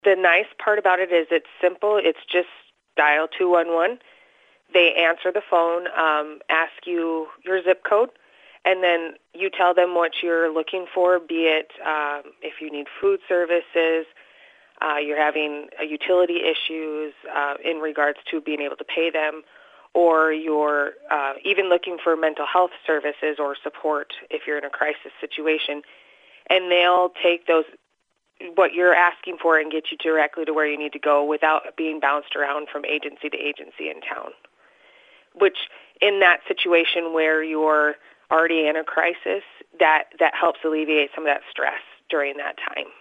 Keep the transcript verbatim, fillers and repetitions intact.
The nice part about it is it's simple. It's just dial two one one. They answer the phone, um, ask you your zip code, and then you tell them what you're looking for, be it um, if you need food services, uh, you're having uh, utility issues uh, in regards to being able to pay them, or you're uh, even looking for mental health services or support if you're in a crisis situation. And they'll take those what you're asking for and get you directly to where you need to go without being bounced around from agency to agency in town, which in that situation where you're already in a crisis, that, that helps alleviate some of that stress during that time.